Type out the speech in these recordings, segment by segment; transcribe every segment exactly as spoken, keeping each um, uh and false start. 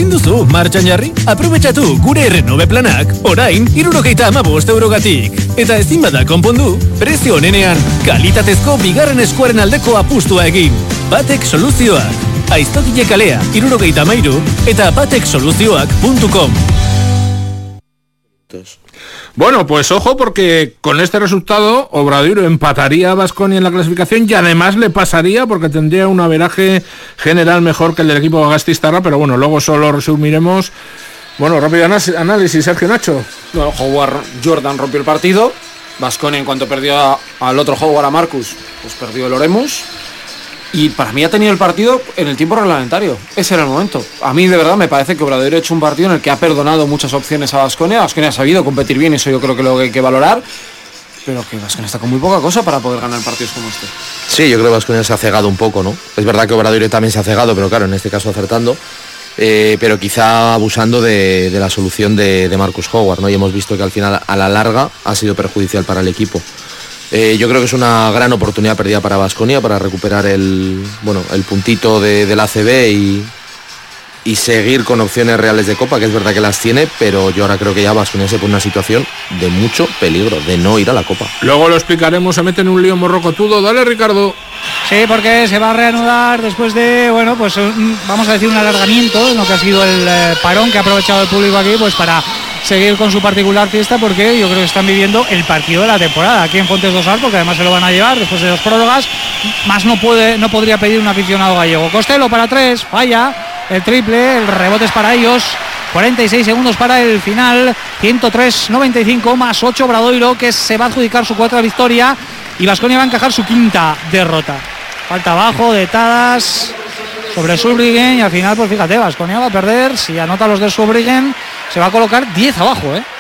ezin duzu martxan jarri? Aprobetxatu gure Renove planak, orain, hirurogeita hamabost eurogatik. Eta ezin bada konpondu, prezio onenean, kalitatezko bigarren eskuaren aldeko apustua egin. Batek soluzioak. Aiztokile kalea, hirurogeita hamairu, eta batek soluzioak puntu com. Bueno, pues ojo, porque con este resultado Obradoiro empataría a Baskonia en la clasificación y además le pasaría porque tendría un averaje general mejor que el del equipo gasteiztarra, pero bueno, luego solo resumiremos. Bueno, rápido análisis, Sergio Nacho. Bueno, Howard Jordan rompió el partido. Baskonia, en cuanto perdió a, al otro Howard, a Marcus, pues perdió el Oremus. Y para mí ha tenido el partido en el tiempo reglamentario. Ese era el momento. A mí de verdad me parece que Obradoiro ha hecho un partido en el que ha perdonado muchas opciones a Baskonia. Baskonia ha sabido competir bien, eso yo creo que lo que hay que valorar. Pero que Baskonia está con muy poca cosa para poder ganar partidos como este. Sí, yo creo que Baskonia se ha cegado un poco, ¿no? Es verdad que Obradoiro también se ha cegado, pero claro, en este caso acertando. Eh, pero quizá abusando de, de la solución de, de Marcus Howard, ¿no? Y hemos visto que al final, a la larga, ha sido perjudicial para el equipo. Eh, yo creo que es una gran oportunidad perdida para Baskonia para recuperar el, bueno, el puntito de, del A C B y, y seguir con opciones reales de Copa, que es verdad que las tiene, pero yo ahora creo que ya Baskonia se pone en una situación de mucho peligro, de no ir a la Copa. Luego lo explicaremos, se mete en un lío morrocotudo. Dale, Ricardo. Sí, porque se va a reanudar después de, bueno, pues un, vamos a decir un alargamiento en lo que ha sido el eh, parón que ha aprovechado el público aquí, pues para seguir con su particular fiesta, porque yo creo que están viviendo el partido de la temporada aquí en Fontes Dosar, porque además se lo van a llevar después de dos prórrogas. Más no puede, no podría pedir un aficionado gallego. Costello para tres, falla el triple, el rebote es para ellos. cuarenta y seis segundos para el final, ciento tres noventa y cinco más ocho Obradoiro, que se va a adjudicar su cuarta victoria, y Baskonia va a encajar su quinta derrota. Falta abajo de Tadas sobre Zurbriggen, y al final, pues fíjate, Baskonia va a perder. Si anota los de Zurbriggen, se va a colocar diez abajo, ¿eh?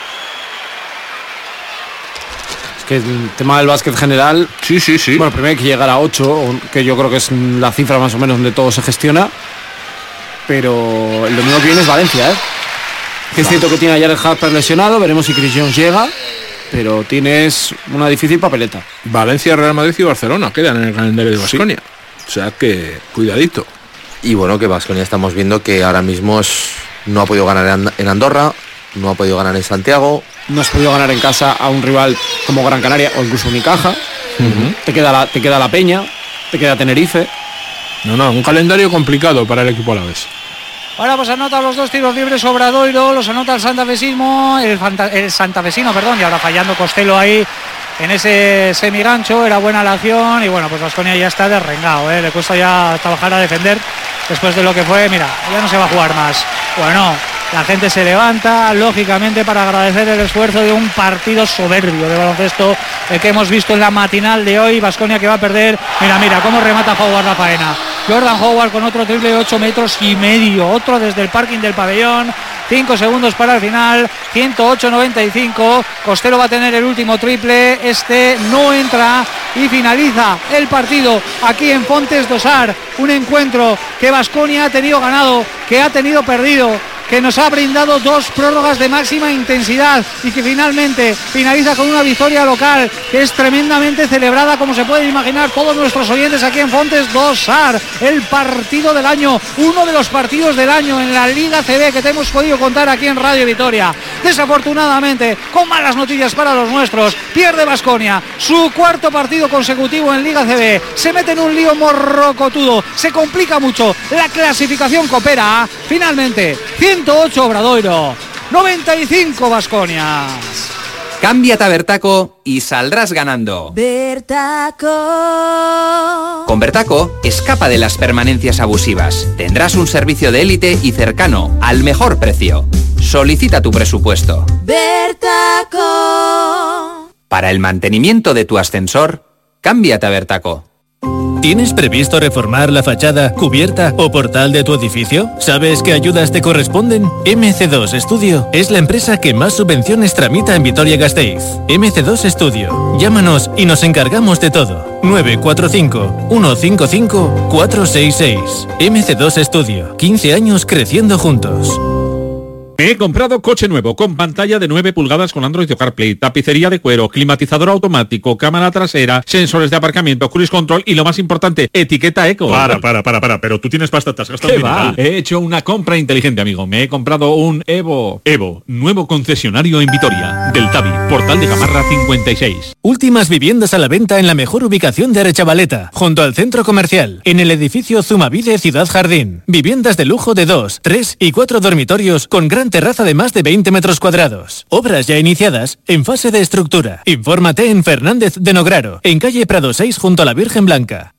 Es que el tema del básquet general, sí, sí, sí. Bueno, primero hay que llegar a ocho, que yo creo que es la cifra más o menos donde todo se gestiona. Pero el domingo que viene es Valencia, ¿eh? Que es cierto que tiene a Jared Harper lesionado, veremos si Chris Jones llega, pero tienes una difícil papeleta. Valencia, Real Madrid y Barcelona quedan en el calendario de Baskonia. Sí. O sea que, cuidadito. Y bueno, que Baskonia estamos viendo que ahora mismo es, no ha podido ganar en Andorra, no ha podido ganar en Santiago. No has podido ganar en casa a un rival como Gran Canaria o incluso Unicaja. Uh-huh. Te queda la, te queda la Peña, te queda Tenerife. No, no, un calendario complicado para el equipo alavés. Ahora pues anota los dos tiros libres Obradoiro, los anota el santafesino, el, Fanta, el santafesino, perdón, y ahora fallando Costello ahí en ese semigancho. Era buena la acción y bueno, pues Baskonia ya está derrengado, ¿eh? Le cuesta ya trabajar a defender después de lo que fue. Mira, ya no se va a jugar más. Bueno, la gente se levanta, lógicamente, para agradecer el esfuerzo de un partido soberbio de baloncesto, el que hemos visto en la matinal de hoy. Baskonia que va a perder. Mira, mira, cómo remata Howard la faena. Jordan Howard con otro triple de ocho metros y medio, otro desde el parking del pabellón. cinco segundos para el final, ciento ocho noventa y cinco. Costello va a tener el último triple, este no entra y finaliza el partido aquí en Fontes Dosar. Un encuentro que Baskonia ha tenido ganado, que ha tenido perdido, que nos ha brindado dos prórrogas de máxima intensidad y que finalmente finaliza con una victoria local que es tremendamente celebrada, como se pueden imaginar todos nuestros oyentes aquí en Fontes Dosar. El partido del año, uno de los partidos del año en la Liga C B que te hemos podido contar aquí en Radio Vitoria. Desafortunadamente, con malas noticias para los nuestros, pierde Baskonia su cuarto partido consecutivo en Liga C B. Se mete en un lío morrocotudo, se complica mucho la clasificación coopera. Finalmente, ciento ocho Obradoiro, noventa y cinco Baskonia. Cámbiate a Bertaco y saldrás ganando. Bertaco. Con Bertaco, escapa de las permanencias abusivas. Tendrás un servicio de élite y cercano, al mejor precio. Solicita tu presupuesto. Bertaco. Para el mantenimiento de tu ascensor, cámbiate a Bertaco. ¿Tienes previsto reformar la fachada, cubierta o portal de tu edificio? ¿Sabes qué ayudas te corresponden? eme ce dos Estudio es la empresa que más subvenciones tramita en Vitoria-Gasteiz. eme ce dos Estudio. Llámanos y nos encargamos de todo. nueve cuatro cinco, uno cinco cinco, cuatro seis seis. eme ce dos Estudio. quince años creciendo juntos. Me he comprado coche nuevo con pantalla de nueve pulgadas con Android CarPlay, tapicería de cuero, climatizador automático, cámara trasera, sensores de aparcamiento, cruise control y lo más importante, etiqueta eco. Para, para, para, para, pero tú tienes pasta, te has gastado un dineral. He hecho una compra inteligente, amigo. Me he comprado un Evo. Evo, nuevo concesionario en Vitoria. Del Tabi, Portal de Gamarra cincuenta y seis. Últimas viviendas a la venta en la mejor ubicación de Arechavaleta, junto al centro comercial, en el edificio Zumavide Ciudad Jardín. Viviendas de lujo de dos, tres y cuatro dormitorios con gran terraza de más de veinte metros cuadrados. Obras ya iniciadas en fase de estructura. Infórmate en Fernández de Nograro, en calle Prado seis junto a la Virgen Blanca.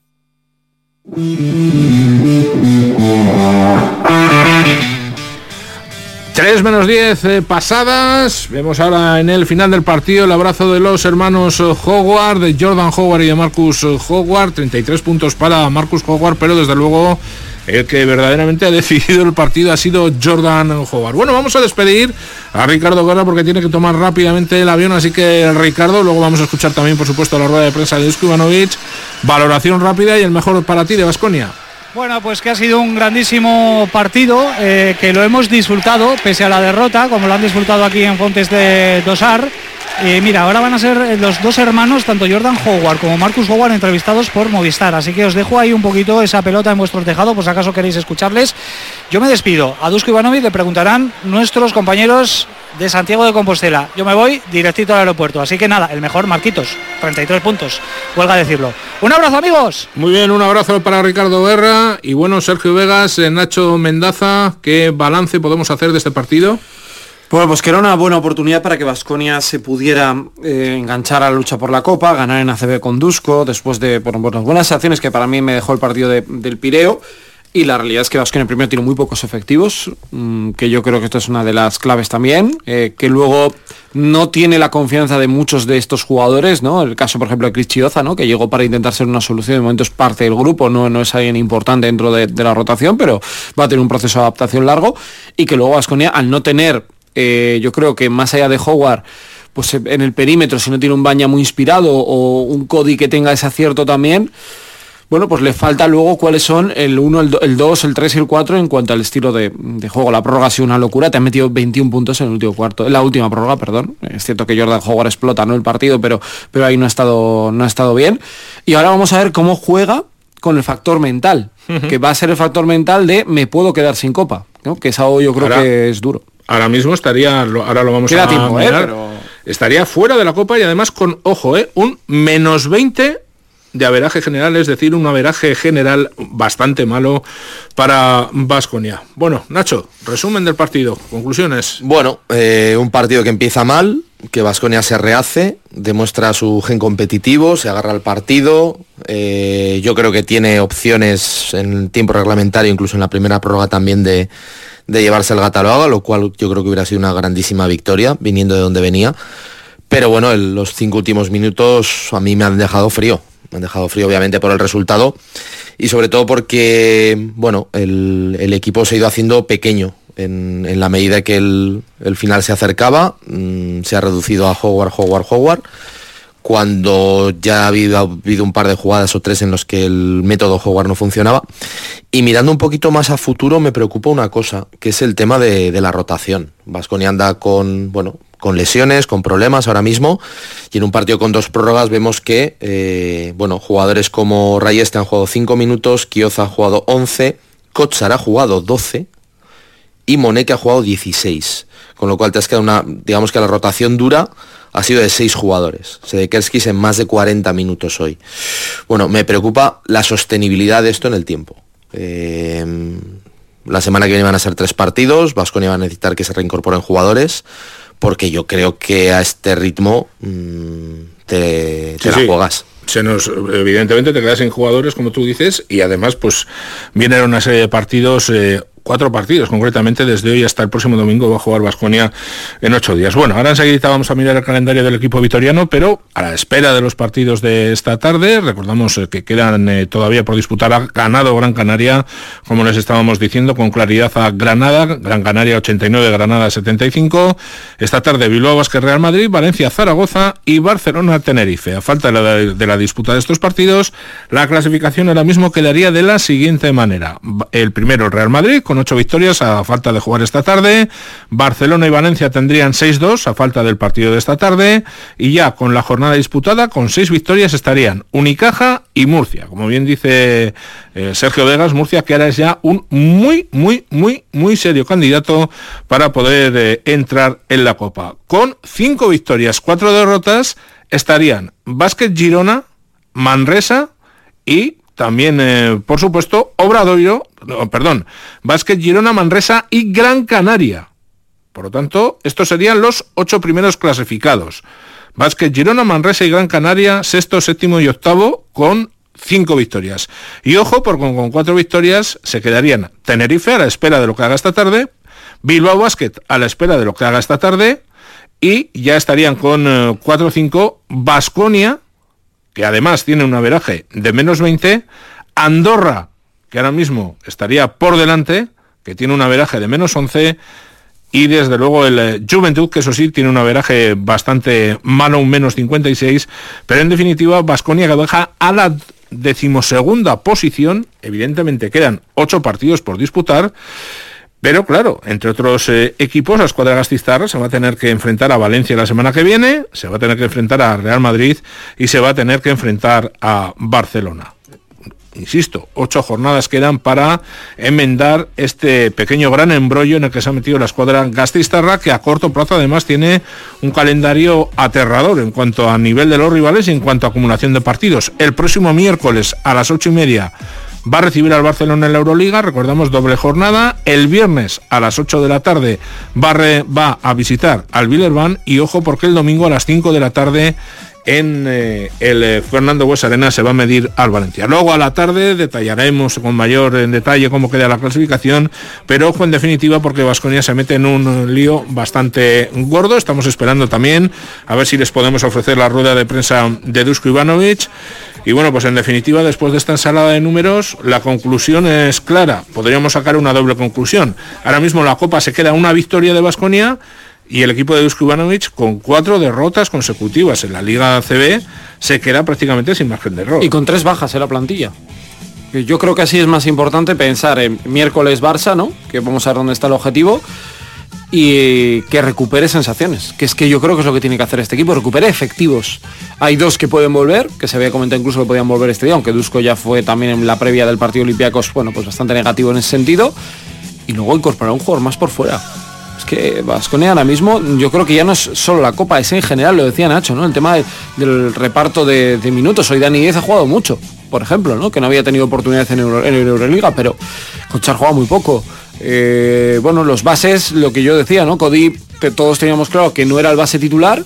tres menos diez eh, pasadas. Vemos ahora en el final del partido el abrazo de los hermanos Howard, de Jordan Howard y de Marcus Howard. treinta y tres puntos para Marcus Howard, pero desde luego el que verdaderamente ha decidido el partido ha sido Jordan Howard. Bueno, vamos a despedir a Ricardo Guerra porque tiene que tomar rápidamente el avión, así que Ricardo, luego vamos a escuchar también, por supuesto, la rueda de prensa de Dusko Ivanovic. Valoración rápida y el mejor para ti de Baskonia. Bueno, pues que ha sido un grandísimo partido, eh, que lo hemos disfrutado, pese a la derrota, como lo han disfrutado aquí en Fontes de Dosar. Y mira, ahora van a ser los dos hermanos, tanto Jordan Howard como Marcus Howard, entrevistados por Movistar. Así que os dejo ahí un poquito esa pelota en vuestro tejado, por si acaso queréis escucharles. Yo me despido. A Dusko Ivanovic le preguntarán nuestros compañeros de Santiago de Compostela. Yo me voy directito al aeropuerto. Así que nada, el mejor Marquitos, treinta y tres puntos, huelga decirlo. Un abrazo, amigos. Muy bien, un abrazo para Ricardo Guerra. Y bueno, Sergio Vegas, Nacho Mendaza, ¿qué balance podemos hacer de este partido? Bueno, pues que era una buena oportunidad para que Baskonia se pudiera eh, enganchar a la lucha por la Copa, ganar en A C B con Dusko, después de bueno, bueno, buenas acciones que para mí me dejó el partido de, del Pireo. Y la realidad es que Baskonia primero tiene muy pocos efectivos, mmm, que yo creo que esto es una de las claves también, eh, que luego no tiene la confianza de muchos de estos jugadores, ¿no? El caso, por ejemplo, de Chris Chioza, ¿no? Que llegó para intentar ser una solución, de momento es parte del grupo, no, no es alguien importante dentro de, de la rotación, pero va a tener un proceso de adaptación largo, y que luego Baskonia, al no tener, eh, yo creo que más allá de Howard, pues en el perímetro, si no tiene un Baña muy inspirado o un Cody que tenga ese acierto también, bueno, pues le falta luego cuáles son el uno, el dos, el tres y el cuatro en cuanto al estilo de, de juego. La prórroga ha sido una locura, te han metido veintiún puntos en el último cuarto, en la última prórroga, perdón. Es cierto que Jordan Howard explota, ¿no?, el partido, pero, pero ahí no ha estado, no ha estado bien. Y ahora vamos a ver cómo juega con el factor mental, uh-huh. que va a ser el factor mental de me puedo quedar sin Copa, ¿no? Que es algo yo creo ahora, que es duro. Ahora mismo estaría, ahora lo vamos Queda a tiempo, mirar, ¿eh? Pero... estaría fuera de la Copa y además con, ojo, ¿eh?, un menos veinte de averaje general, es decir, un averaje general bastante malo para Baskonia. Bueno, Nacho, resumen del partido, conclusiones. Bueno, eh, un partido que empieza mal, que Baskonia se rehace, demuestra su gen competitivo, se agarra al partido, eh, yo creo que tiene opciones en tiempo reglamentario, incluso en la primera prórroga también de, de llevarse el Gataloaga, lo cual yo creo que hubiera sido una grandísima victoria, viniendo de donde venía. Pero bueno, el, los cinco últimos minutos a mí me han dejado frío. Me han dejado frío obviamente por el resultado y sobre todo porque bueno, el, el equipo se ha ido haciendo pequeño en, en la medida que el, el final se acercaba. Mmm, se ha reducido a Howard, Howard, Howard, cuando ya ha habido, ha habido un par de jugadas o tres en los que el método Howard no funcionaba. Y mirando un poquito más a futuro me preocupa una cosa, que es el tema de, de la rotación. Baskonia anda con, bueno, con lesiones, con problemas ahora mismo, y en un partido con dos prórrogas vemos que eh, bueno, jugadores como Rayeste han jugado cinco minutos, Chioza ha jugado once, Kotsar ha jugado doce y Moneke ha jugado dieciséis, con lo cual te has quedado una, digamos que la rotación dura ha sido de seis jugadores, Sedekerskis en más de cuarenta minutos hoy. Bueno, me preocupa la sostenibilidad de esto en el tiempo. Eh, la semana que viene van a ser tres partidos, Baskonia va a necesitar que se reincorporen jugadores, porque yo creo que a este ritmo mmm, te, te sí, la sí. juegas. Se nos, evidentemente te quedas sin jugadores, como tú dices, y además pues vienen una serie de partidos, eh, cuatro partidos concretamente, desde hoy hasta el próximo domingo va a jugar Baskonia en ocho días. Bueno, ahora enseguida vamos a mirar el calendario del equipo vitoriano, pero a la espera de los partidos de esta tarde, recordamos que quedan eh, todavía por disputar. Ha ganado Gran Canaria, como les estábamos diciendo, con claridad a Granada, Gran Canaria ochenta y nueve, Granada setenta y cinco. Esta tarde Bilbao Basket Real Madrid, Valencia Zaragoza y Barcelona Tenerife. A falta de la, de la disputa de estos partidos, la clasificación ahora mismo quedaría de la siguiente manera. El primero, el Real Madrid, con con ocho victorias a falta de jugar esta tarde. Barcelona y Valencia tendrían seis dos a falta del partido de esta tarde. Y ya con la jornada disputada, con seis victorias estarían Unicaja y Murcia. Como bien dice eh, Sergio Vegas, Murcia que ahora es ya un muy, muy, muy, muy serio candidato para poder eh, entrar en la Copa. Con cinco victorias, cuatro derrotas, estarían Básquet Girona, Manresa y también, eh, por supuesto, Obradoiro, no, perdón, Básquet Girona, Manresa y Gran Canaria. Por lo tanto, estos serían los ocho primeros clasificados. Básquet Girona, Manresa y Gran Canaria, sexto, séptimo y octavo, con cinco victorias. Y ojo, porque con, con cuatro victorias se quedarían Tenerife a la espera de lo que haga esta tarde, Bilbao Basket a la espera de lo que haga esta tarde, y ya estarían con eh, cuatro cinco Baskonia, que además tiene un averaje de menos veinte, Andorra, que ahora mismo estaría por delante, que tiene un averaje de menos once, y desde luego el eh, Juventud, que eso sí, tiene un averaje bastante malo, un menos cincuenta y seis, pero en definitiva Baskonia que deja a la decimosegunda posición. Evidentemente quedan ocho partidos por disputar, pero claro, entre otros eh, equipos, la escuadra gastistarra se va a tener que enfrentar a Valencia la semana que viene, se va a tener que enfrentar a Real Madrid y se va a tener que enfrentar a Barcelona. Insisto, ocho jornadas quedan para enmendar este pequeño gran embrollo en el que se ha metido la escuadra gastistarra, que a corto plazo además tiene un calendario aterrador en cuanto a nivel de los rivales y en cuanto a acumulación de partidos. El próximo miércoles a las ocho y media va a recibir al Barcelona en la Euroliga, recordamos, doble jornada. El viernes a las ocho de la tarde va a, re, va a visitar al Villerban, y ojo porque el domingo a las cinco de la tarde en eh, el eh, Fernando Bues Arena se va a medir al Valencia. Luego a la tarde detallaremos con mayor en detalle cómo queda la clasificación, pero ojo en definitiva porque Baskonia se mete en un lío bastante gordo. Estamos esperando también a ver si les podemos ofrecer la rueda de prensa de Dusko Ivanovic. Y bueno, pues en definitiva, después de esta ensalada de números, la conclusión es clara. Podríamos sacar una doble conclusión. Ahora mismo la Copa se queda una victoria de Baskonia, y el equipo de Dusko Ivanovic, con cuatro derrotas consecutivas en la Liga A C B, se queda prácticamente sin margen de error. Y con tres bajas en la plantilla. Yo creo que así es más importante pensar en miércoles Barça, ¿no? Que vamos a ver dónde está el objetivo, y que recupere sensaciones, que es que yo creo que es lo que tiene que hacer este equipo, recupere efectivos. Hay dos que pueden volver, que se había comentado incluso que podían volver este día, aunque Dusko ya fue también en la previa del partido Olympiacos, bueno, pues bastante negativo en ese sentido, y luego incorporar un jugador más por fuera. Es que Baskonia ahora mismo, yo creo que ya no es solo la Copa, es en general, lo decía Nacho, ¿no? El tema de, del reparto de, de minutos. Hoy Dani Díez ha jugado mucho, por ejemplo, ¿no? Que no había tenido oportunidades en, Euro, en Euroliga, pero Conchar juega muy poco. Eh, bueno, los bases, lo que yo decía, ¿no? Cody, que todos teníamos claro que no era el base titular,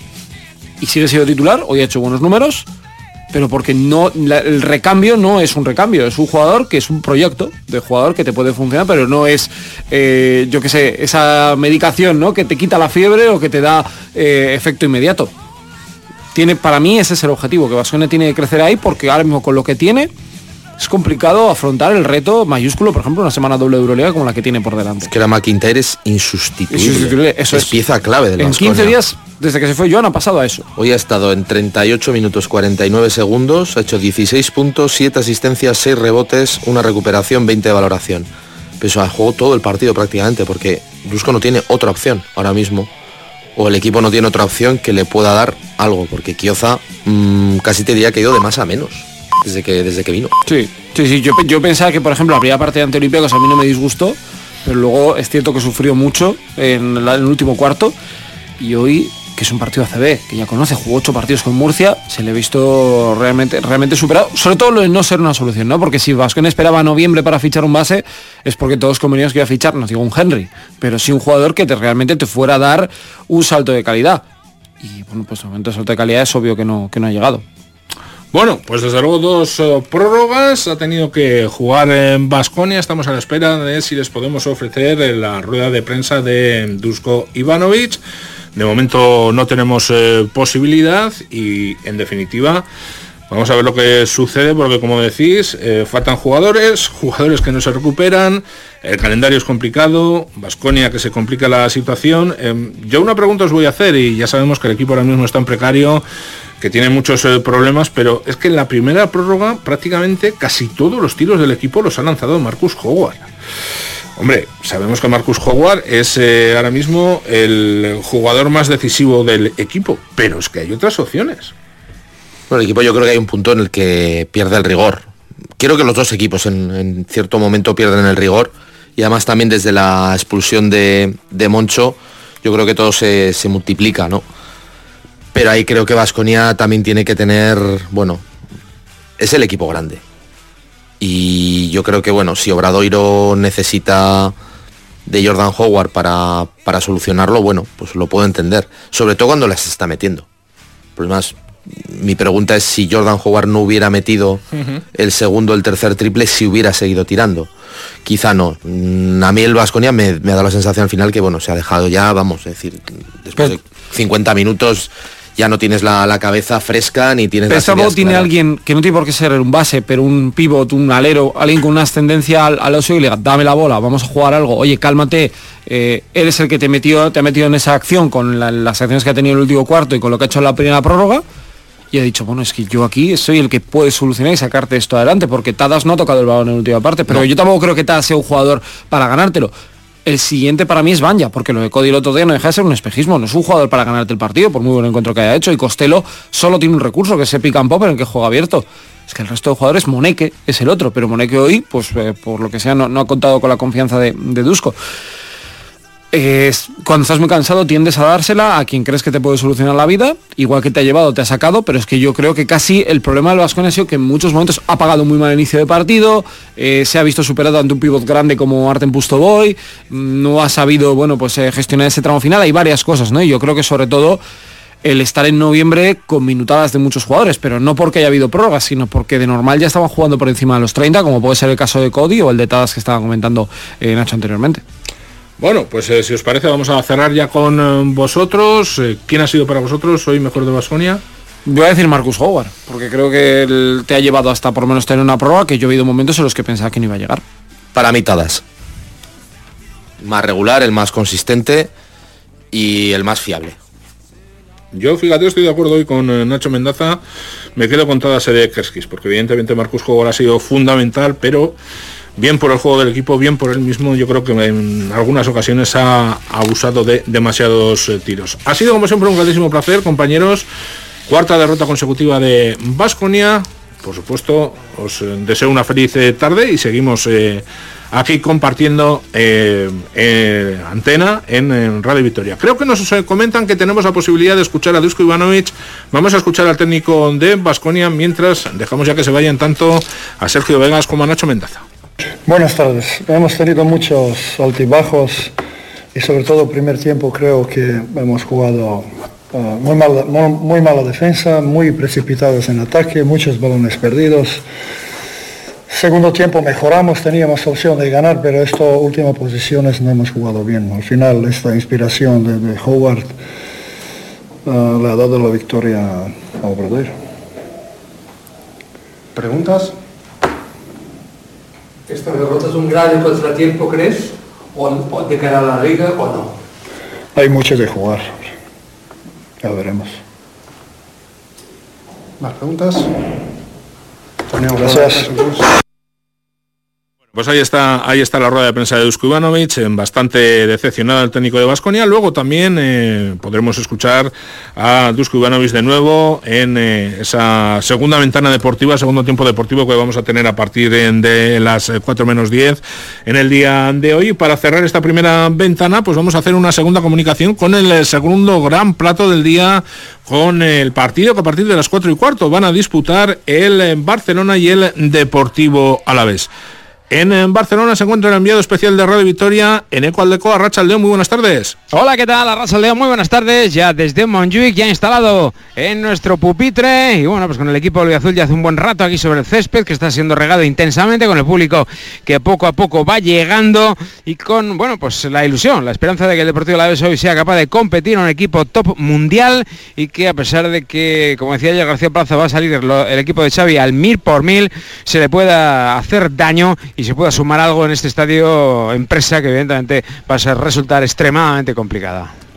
y sigue siendo titular, hoy ha hecho buenos números, pero porque no la, el recambio no es un recambio, es un jugador que es un proyecto de jugador que te puede funcionar, pero no es, eh, yo qué sé, esa medicación, ¿no? Que te quita la fiebre o que te da eh, efecto inmediato. Tiene, para mí ese es el objetivo, que Baskonia tiene que crecer ahí, porque ahora mismo con lo que tiene es complicado afrontar el reto mayúsculo, por ejemplo, una semana doble de Euroliga como la que tiene por delante. Es que la McIntyre es insustituible. insustituible eso es, es pieza clave del En Baskonia. quince días, desde que se fue Joan, ha pasado a eso. Hoy ha estado en treinta y ocho minutos cuarenta y nueve segundos, ha hecho dieciséis puntos, siete asistencias, seis rebotes, una recuperación, veinte de valoración. Pero eso, ha jugado todo el partido prácticamente, porque Dusko no tiene otra opción ahora mismo, o el equipo no tiene otra opción que le pueda dar algo, porque Kioza mmm, casi te diría que ha ido de más a menos desde que, desde que vino. Sí, sí, sí. Yo, yo pensaba que, por ejemplo, la primera parte de ante Olympiacos a mí no me disgustó, pero luego es cierto que sufrió mucho en, la, en el último cuarto, y hoy, que es un partido A C B, que ya conoce, jugó ocho partidos con Murcia, se le ha visto realmente, realmente superado, sobre todo lo de no ser una solución, ¿no? Porque si Baskonia esperaba noviembre para fichar un base, es porque todos conveníamos que iba a fichar, no digo un Henry, pero sí un jugador que te, realmente te fuera a dar un salto de calidad. Y bueno, pues de momento el salto de calidad es obvio que no, que no ha llegado. Bueno, pues desde luego dos uh, prórrogas ha tenido que jugar en Baskonia. Estamos a la espera de si les podemos ofrecer la rueda de prensa de Dusko Ivanovic. De momento no tenemos eh, posibilidad y en definitiva vamos a ver lo que sucede, porque como decís, eh, faltan jugadores, jugadores que no se recuperan, el calendario es complicado, Baskonia que se complica la situación. Eh, yo una pregunta os voy a hacer, y ya sabemos que el equipo ahora mismo está en precario, que tiene muchos eh, problemas, pero es que en la primera prórroga prácticamente casi todos los tiros del equipo los ha lanzado Marcus Howard. Hombre, sabemos que Marcus Howard es eh, ahora mismo el jugador más decisivo del equipo, pero es que hay otras opciones. Bueno, el equipo yo creo que hay un punto en el que pierde el rigor. Quiero que los dos equipos en, en cierto momento pierden el rigor, y además también desde la expulsión de, de Moncho, yo creo que todo se, se multiplica, ¿no? Pero ahí creo que Baskonia también tiene que tener, bueno, es el equipo grande. Y yo creo que, bueno, si Obradoiro necesita de Jordan Howard para, para solucionarlo, bueno, pues lo puedo entender. Sobre todo cuando las está metiendo. El problema es, mi pregunta es si Jordan Howard no hubiera metido uh-huh. el segundo, el tercer triple, si hubiera seguido tirando. Quizá no. A mí el Baskonia me, me ha dado la sensación al final que, bueno, se ha dejado ya, vamos, es decir, después de cincuenta minutos... ya no tienes la, la cabeza fresca ni tienes pero las ideas tiene claras. Alguien que no tiene por qué ser un base, pero un pivot, un alero, alguien con una ascendencia al, al oso y le diga, dame la bola, vamos a jugar algo, oye, cálmate, eh, eres el que te metió, te ha metido en esa acción con la, las acciones que ha tenido en el último cuarto y con lo que ha hecho en la primera prórroga, y ha dicho, bueno, es que yo aquí soy el que puede solucionar y sacarte esto adelante, porque Tadas no ha tocado el balón en la última parte, pero no. Yo tampoco creo que Tadas sea un jugador para ganártelo. El siguiente para mí es Banja, porque lo de Cody el otro día no deja de ser un espejismo, no es un jugador para ganarte el partido, por muy buen encuentro que haya hecho, y Costello solo tiene un recurso, que es ese pick and pop en el que juega abierto. Es que el resto de jugadores, Moneke es el otro, pero Moneke hoy, pues eh, por lo que sea, no, no ha contado con la confianza de, de Dusko. Eh, cuando estás muy cansado tiendes a dársela a quien crees que te puede solucionar la vida, igual que te ha llevado, te ha sacado, pero es que yo creo que casi el problema del Baskonia ha sido que en muchos momentos ha pagado muy mal el inicio de partido, eh, se ha visto superado ante un pivot grande como Artem Pustovoy, no ha sabido, bueno, pues eh, gestionar ese tramo final, hay varias cosas, ¿no? Y yo creo que sobre todo el estar en noviembre con minutadas de muchos jugadores, pero no porque haya habido prórrogas, sino porque de normal ya estaban jugando por encima de los treinta, como puede ser el caso de Cody o el de Tadas que estaba comentando eh, Nacho anteriormente. Bueno, pues eh, si os parece vamos a cerrar ya con eh, vosotros. Eh, ¿Quién ha sido para vosotros hoy mejor de Baskonia? Voy a decir Marcus Howard, porque creo que él te ha llevado hasta por lo menos tener una prueba que yo he habido momentos en los que pensaba que no iba a llegar. Para mí Tadas. Más regular, el más consistente y el más fiable. Yo, fíjate, estoy de acuerdo hoy con eh, Nacho Mendaza. Me quedo con Tadas de Kerskis, porque evidentemente Marcus Howard ha sido fundamental, pero... bien por el juego del equipo, bien por él mismo, yo creo que en algunas ocasiones ha abusado de demasiados eh, tiros. Ha sido como siempre un grandísimo placer, compañeros. Cuarta derrota consecutiva de Baskonia. Por supuesto, os eh, deseo una feliz eh, tarde y seguimos eh, aquí compartiendo eh, eh, antena en, en Radio Vitoria. Creo que nos comentan que tenemos la posibilidad de escuchar a Dusko Ivanovic. Vamos a escuchar al técnico de Baskonia mientras dejamos ya que se vayan tanto a Sergio Vegas como a Nacho Mendaza. Buenas tardes. Hemos tenido muchos altibajos y sobre todo el primer tiempo creo que hemos jugado uh, muy, mala, muy, muy mala defensa, muy precipitados en ataque, muchos balones perdidos. Segundo tiempo mejoramos, teníamos opción de ganar, pero estas últimas posiciones no hemos jugado bien. Al final esta inspiración de, de Howard uh, le ha dado la victoria a Obradoiro. ¿Preguntas? ¿Esta derrota es un gran contratiempo, crees? ¿O, o de cara a la liga o no? Hay mucho de jugar. Ya veremos. ¿Más preguntas? Gracias. Pues ahí está, ahí está la rueda de prensa de Dusko Ivanovic, bastante decepcionado el técnico de Baskonia. Luego también eh, podremos escuchar a Dusko Ivanovic de nuevo en eh, esa segunda ventana deportiva, segundo tiempo deportivo que vamos a tener a partir de, de las cuatro menos diez en el día de hoy. Para cerrar esta primera ventana, pues vamos a hacer una segunda comunicación con el segundo gran plato del día, con el partido que a partir de las cuatro y cuarto van a disputar el Barcelona y el Deportivo Alavés. En Barcelona se encuentra el enviado especial de Radio Vitoria, Eneco Aldeco. Arratsaldeon, muy buenas tardes. Hola, ¿qué tal? Arratsaldeon, muy buenas tardes. Ya desde Montjuic, ya instalado en nuestro pupitre. Y bueno, pues con el equipo albiazul ya hace un buen rato aquí sobre el césped, que está siendo regado intensamente, con el público que poco a poco va llegando y con, bueno, pues la ilusión, la esperanza de que el Deportivo Alavés hoy sea capaz de competir en un equipo top mundial y que a pesar de que, como decía ya García Plaza, va a salir el equipo de Xavi al mil por mil, se le pueda hacer daño y se pueda sumar algo en este estadio empresa que evidentemente va a ser, resultar extremadamente complicada.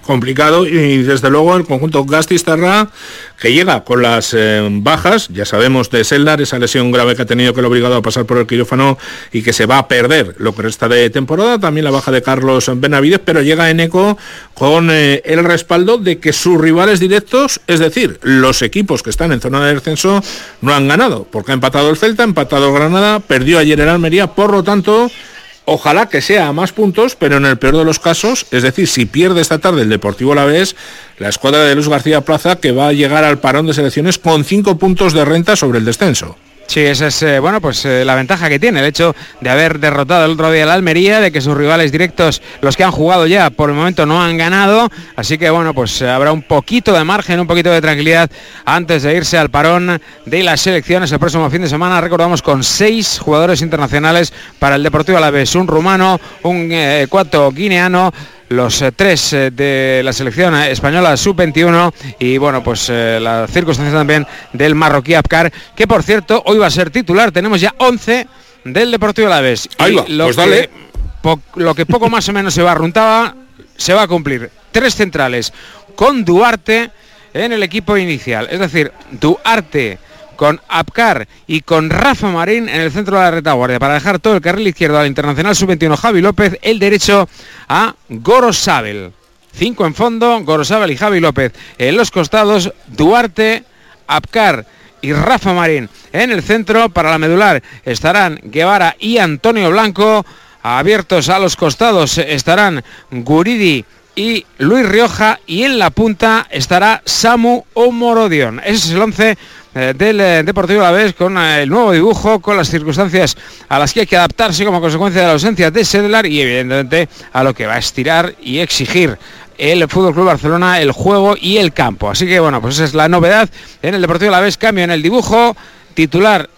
complicado, y desde luego el conjunto Gasteiztarra, que llega con las eh, bajas, ya sabemos de Seldar, esa lesión grave que ha tenido, que lo ha obligado a pasar por el quirófano y que se va a perder lo que resta de temporada, también la baja de Carlos Benavides, pero llega Eneco con eh, el respaldo de que sus rivales directos, es decir, los equipos que están en zona de descenso, no han ganado, porque ha empatado el Celta, ha empatado el Granada, perdió ayer el Almería, por lo tanto, ojalá que sea a más puntos, pero en el peor de los casos, es decir, si pierde esta tarde el Deportivo Alavés, la escuadra de Luis García Plaza, que va a llegar al parón de selecciones con cinco puntos de renta sobre el descenso. Sí, esa es eh, bueno, pues eh, la ventaja que tiene el hecho de haber derrotado el otro día al Almería, de que sus rivales directos, los que han jugado ya, por el momento no han ganado, así que bueno, pues eh, habrá un poquito de margen, un poquito de tranquilidad antes de irse al parón de las selecciones el próximo fin de semana. Recordamos, con seis jugadores internacionales para el Deportivo Alavés, un rumano, un eh, ecuato guineano, los eh, tres eh, de la selección española sub veintiuno y bueno, pues eh, la circunstancia también del marroquí Abkar, que por cierto hoy va a ser titular. Tenemos ya once del Deportivo Alavés. Ahí va, lo, pues que, dale. po, lo que poco más o menos se barruntaba se va a cumplir. Tres centrales con Duarte en el equipo inicial, es decir, Duarte con Abkar y con Rafa Marín en el centro de la retaguardia, para dejar todo el carril izquierdo al internacional sub veintiuno Javi López, el derecho a Gorosabel. Cinco en fondo, Gorosabel y Javi López en los costados, Duarte, Abkar y Rafa Marín en el centro. Para la medular estarán Guevara y Antonio Blanco, abiertos a los costados estarán Guridi y Luis Rioja, y en la punta estará Samu Omorodion. Ese es el once eh, del eh, Deportivo Alavés, con eh, el nuevo dibujo, con las circunstancias a las que hay que adaptarse como consecuencia de la ausencia de Sedlar, y evidentemente a lo que va a estirar y exigir el F C Barcelona, el juego y el campo. Así que bueno, pues esa es la novedad en el Deportivo Alavés. Cambio en el dibujo, titular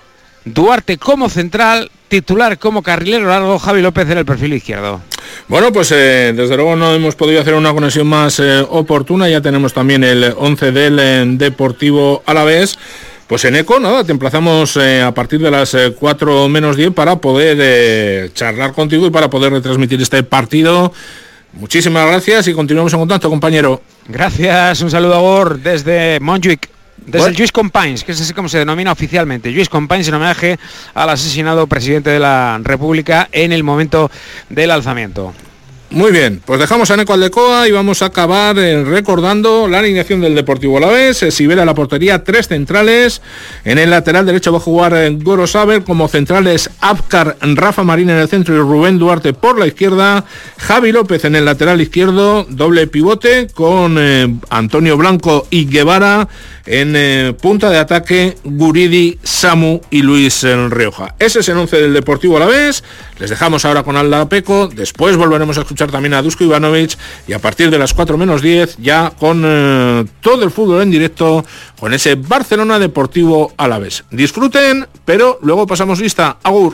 Duarte como central, titular como carrilero largo Javi López en el perfil izquierdo. Bueno, pues eh, desde luego no hemos podido hacer una conexión más eh, oportuna. Ya tenemos también el once del eh, Deportivo Alavés. Pues en Eco, nada, te emplazamos eh, a partir de las eh, cuatro menos diez para poder eh, charlar contigo y para poder retransmitir este partido. Muchísimas gracias y continuamos en contacto, compañero. Gracias, un saludo a Gor desde Montjuic. Desde bueno. el Lluís Companys, que es así como se denomina oficialmente, Lluís Companys, en homenaje al asesinado presidente de la República en el momento del alzamiento. Muy bien, pues dejamos a Eneco Aldecoa y vamos a acabar eh, recordando la alineación del Deportivo Alavés. Eh, Sibera a la portería, tres centrales. En el lateral derecho va a jugar eh, Gorosabel, como centrales Abkar, Rafa Marín en el centro y Rubén Duarte por la izquierda. Javi López en el lateral izquierdo, doble pivote con eh, Antonio Blanco y Guevara. En eh, punta de ataque, Guridi, Samu y Luis eh, Rioja. Ese es el once del Deportivo Alavés. Les dejamos ahora con Alda Peco. Después volveremos a escuchar también a Dusko Ivanovic. Y a partir de las cuatro menos diez, ya con eh, todo el fútbol en directo, con ese Barcelona Deportivo Alavés. Disfruten, pero luego pasamos lista. Agur.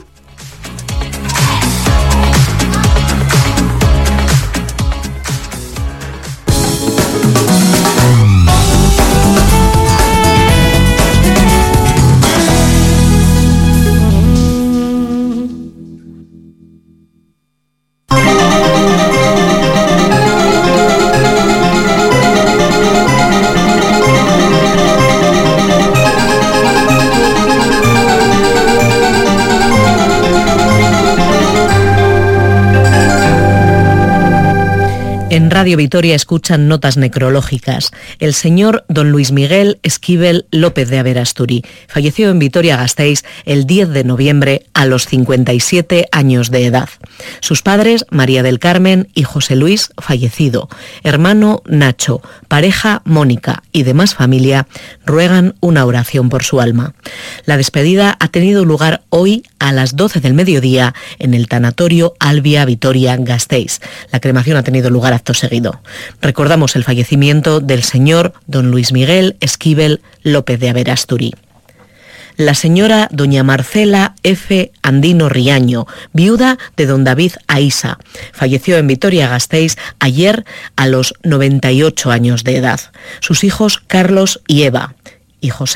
En Radio Vitoria escuchan notas necrológicas. El señor don Luis Miguel Esquivel López de Aberasturi falleció en Vitoria-Gasteiz el diez de noviembre a los cincuenta y siete años de edad. Sus padres, María del Carmen y José Luis, fallecido, hermano Nacho, pareja Mónica y demás familia, ruegan una oración por su alma. La despedida ha tenido lugar hoy a las doce del mediodía en el tanatorio Albia Vitoria-Gasteiz. La cremación ha tenido lugar acto seguido. Recordamos el fallecimiento del señor don Luis Miguel Esquivel López de Aberasturi. La señora doña Marcela F. Andino Riaño, viuda de don David Aisa, falleció en Vitoria-Gasteiz ayer a los noventa y ocho años de edad. Sus hijos Carlos y Eva y José,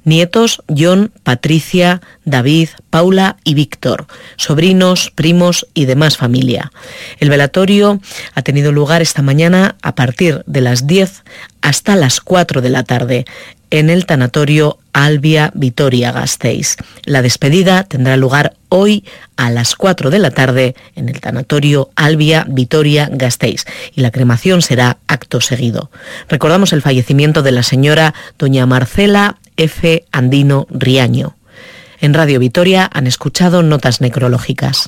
Nietos, John, Patricia, David, Paula y Víctor, sobrinos, primos y demás familia. El velatorio ha tenido lugar esta mañana a partir de las diez hasta las cuatro de la tarde en el tanatorio Albia Vitoria-Gasteiz. La despedida tendrá lugar hoy a las cuatro de la tarde en el tanatorio Albia Vitoria-Gasteiz y la cremación será acto seguido. Recordamos el fallecimiento de la señora doña Marcela F. Andino Riaño. En Radio Vitoria han escuchado notas necrológicas.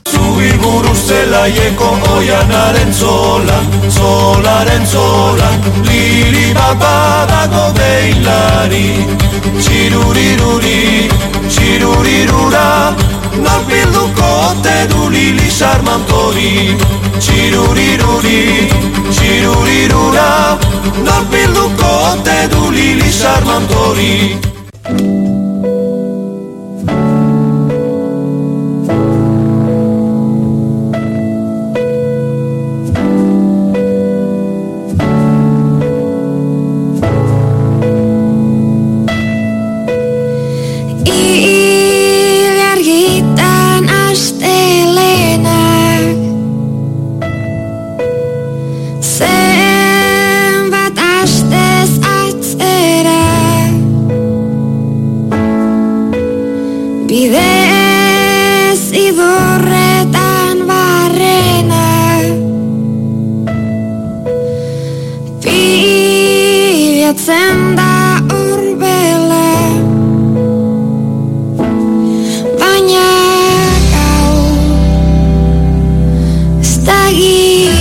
Baina gau, ez da